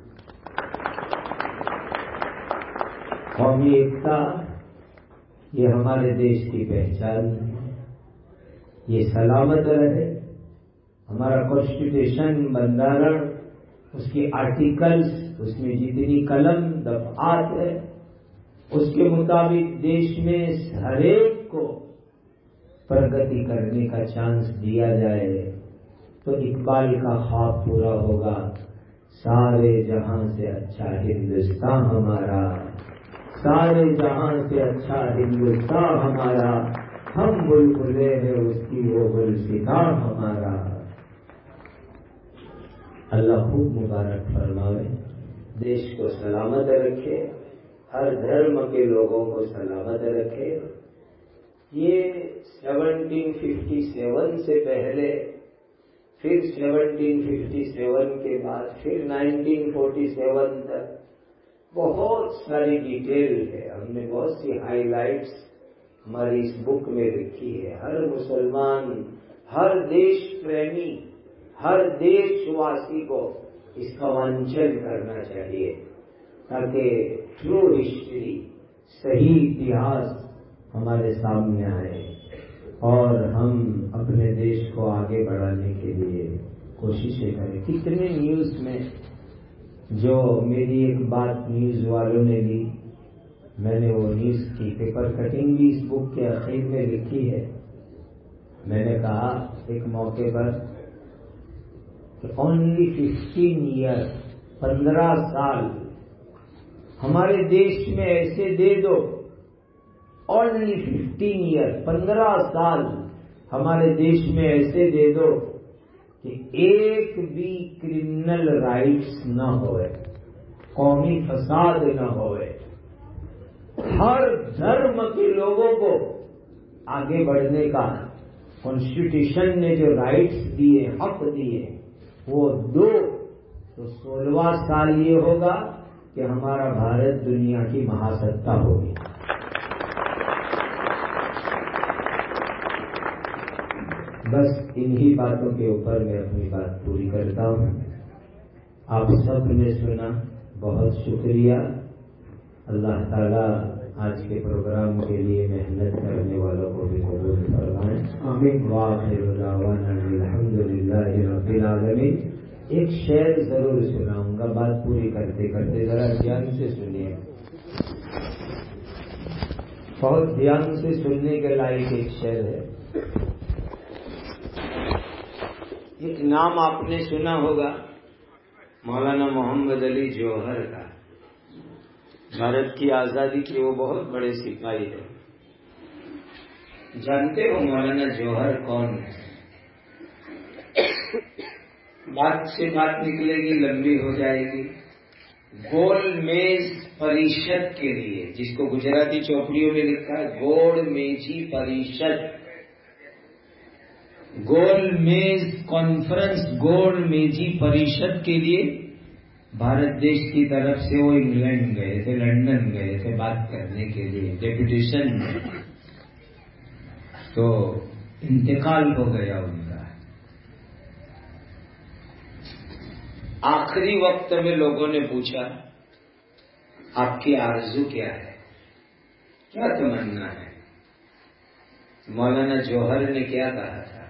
قومی ایکتا یہ ہمارے دیش کی پہچان ہے. یہ سلامت رہے. ہمارا کانسٹیٹیوشن، بندرن، اس کی آرٹیکلز، اس میں جتنی کلم دفعات ہے، اس کے مطابق دیش میں ہر ایک کو پرگتی کرنے کا چانس دیا جائے تو اقبال کا خواب پورا ہوگا. سارے جہاں سے اچھا ہندوستان ہمارا، سارے جہاں سے اچھا ہندوستان ہمارا، ہم بلبلے ہیں اس کی وہ گلستان ہمارا. اللہ خوب مبارک فرمائے، دیش کو سلامت رکھے، ہر دھرم کے لوگوں کو سلامت رکھے. یہ سیونٹین ففٹی سیون سے پہلے، پھر سیونٹین ففٹی سیون کے بعد، پھر نائنٹین فورٹی سیون تک بہت ساری ڈیٹیل ہے. ہم نے بہت سی ہائی لائٹس ہماری اس بک میں لکھی ہے. ہر مسلمان، ہر دیش پریمی، ہر دیش واسی کو اس کا وانچن کرنا چاہیے تاکہ ٹرو ہسٹری، صحیح اتہاس ہمارے سامنے آئے اور ہم اپنے دیش کو آگے بڑھانے کے لیے کوششیں کریں. کتنے نیوز میں جو میری ایک بات نیوز والوں نے لی، میں نے وہ نیوز کی پیپر کٹنگ بھی اس بک کے اخیر میں لکھی ہے. میں نے کہا ایک موقع پر کہ اونلی ففٹین ایئر، پندرہ سال ہمارے دیش میں ایسے دے دو، اونلی ففٹین ایئر، پندرہ سال ہمارے دیش میں ایسے دے دو کہ ایک بھی کرمنل رائٹس نہ ہوئے، قومی فساد نہ ہوئے، ہر دھرم کے لوگوں کو آگے بڑھنے کا کانسٹیٹیوشن نے جو رائٹس دیے، حق دیے، وہ دو، تو سولہواں سال یہ ہوگا کہ ہمارا بھارت دنیا کی مہاستا ہوگی. بس انہی باتوں کے اوپر میں اپنی بات پوری کرتا ہوں. آپ سب نے سنا، بہت شکریہ. اللہ تعالیٰ آج کے پروگرام کے لیے محنت کرنے والوں کو بھی قبول فرمائیں. آمین. وآخر دعوانا الحمد للہ رب العالمین. ایک شعر ضرور سناؤں گا، بات پوری کرتے کرتے، ذرا دھیان سے سنیے، بہت دھیان سے سننے کے لائق ایک شعر ہے. ایک نام آپ نے سنا ہوگا، مولانا محمد علی جوہر کا. بھارت کی آزادی کے وہ بہت بڑے سپاہی ہیں. جانتے ہو مولانا جوہر کون ہے؟ بات سے بات نکلے گی، لمبی ہو جائے گی. گول میز پریشد کے لیے، جس کو گجراتی چوپڑیوں میں لکھا ہے گوڑ میجی پریشد، گول میز کانفرنس گوڑ میجی پریشد کے لیے بھارت دیش کی طرف سے وہ انگلینڈ گئے تھے، لندن گئے تھے بات کرنے کے لیے ڈیپوٹیشن میں، تو انتقال ہو گیا ان کا۔ آخری وقت میں لوگوں نے پوچھا آپ کی آرزو کیا ہے، کیا تمنا ہے؟ مولانا جوہر نے کیا کہا تھا؟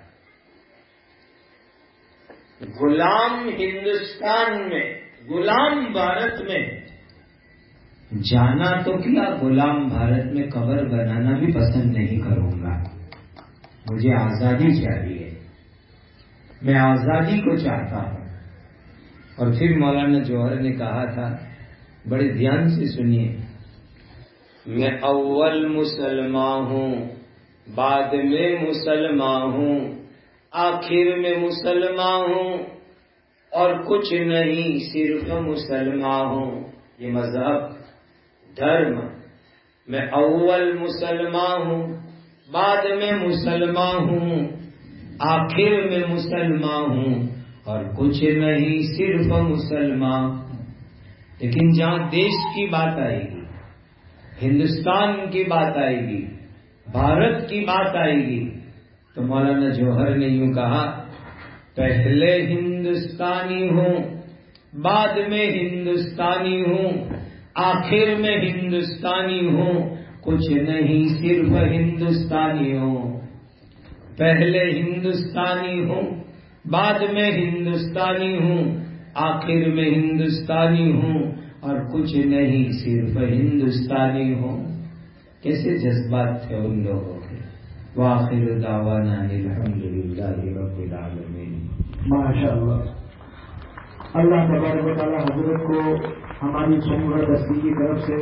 غلام ہندوستان میں، غلام بھارت میں جانا تو کیا، غلام بھارت میں قبر بنانا بھی پسند نہیں کروں گا، مجھے آزادی چاہیے، میں آزادی کو چاہتا ہوں۔ اور پھر مولانا جوہر نے کہا تھا، بڑے دھیان سے سنیے، میں اول مسلمان ہوں، بعد میں مسلمان ہوں، آخر میں مسلمان ہوں، اور کچھ نہیں صرف مسلمان ہوں۔ یہ مذہب، دھرم، میں اول مسلمان ہوں، بعد میں مسلمان ہوں، آخر میں مسلمان ہوں، اور کچھ نہیں صرف مسلمان۔ لیکن جہاں دیش کی بات آئے گی، ہندوستان کی بات آئے گی، بھارت کی بات آئے گی، تو مولانا جوہر نے یوں کہا، پہلے ہندوستانی ہوں، بعد میں ہندوستانی ہوں، آخر میں ہندوستانی ہوں، کچھ نہیں صرف ہندوستانی ہوں۔ پہلے ہندوستانی ہوں، بعد میں ہندوستانی ہوں، آخر میں ہندوستانی ہوں، اور کچھ نہیں صرف ہندوستانی ہوں۔ کیسے جذبات تھے ان لوگوں کے۔ وآخر دعوانا الحمدللہ رب العالمین۔ ماشاء اللہ، اللہ تبارک و تعالی حضرت کو ہماری سمر دستی کی طرف سے